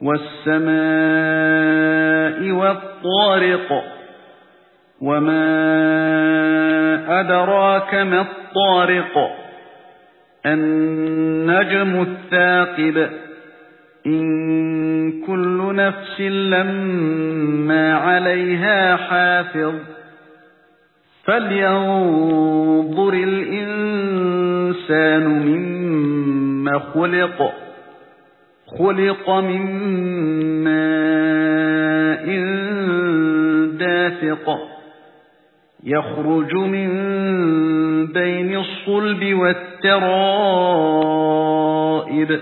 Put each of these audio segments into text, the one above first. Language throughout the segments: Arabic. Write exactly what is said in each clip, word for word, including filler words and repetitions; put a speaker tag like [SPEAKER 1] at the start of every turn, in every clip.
[SPEAKER 1] وَالسَّمَاءِ وَالطَّارِقِ وَمَا أَدْرَاكَ مَا الطَّارِقُ النَّجْمُ الثَّاقِبُ إِن كُلُّ نَفْسٍ لَّمَّا عَلَيْهَا حَافِظٌ فَلْيَنظُرِ الْإِنسَانُ مِمَّ خُلِقَ خُلِقَ مِن مَّاءٍ دَافِقٍ يَخْرُجُ مِن بَيْنِ الصُّلْبِ وَالتَّرَائِبِ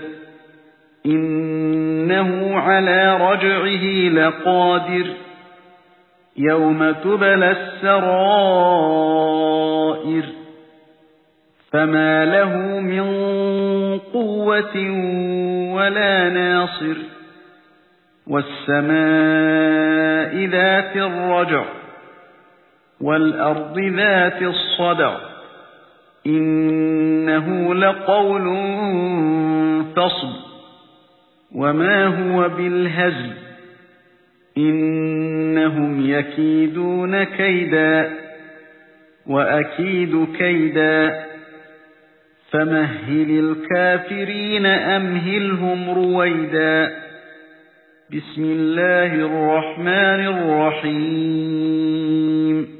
[SPEAKER 1] إِنَّهُ عَلَى رَجْعِهِ لَقَادِرٌ يَوْمَ تُبْلَى السَّرَائِرُ فَمَا لَهُ مِن قُوَّةٍ وَلَا نَاصِرٍ وَالسَّمَاءِ ذَاتِ الرَّجْعِ وَالْأَرْضِ ذَاتِ الصَّدْعِ إِنَّهُ لَقَوْلٌ فَصْلٌ وَمَا هُوَ بِالْهَزْلِ إِنَّهُمْ يَكِيدُونَ كَيْدًا وَأَكِيدُ كَيْدًا فَمَهِّلِ الْكَافِرِينَ أَمْهِلْهُمْ رُوَيْدًا بسم الله الرحمن الرحيم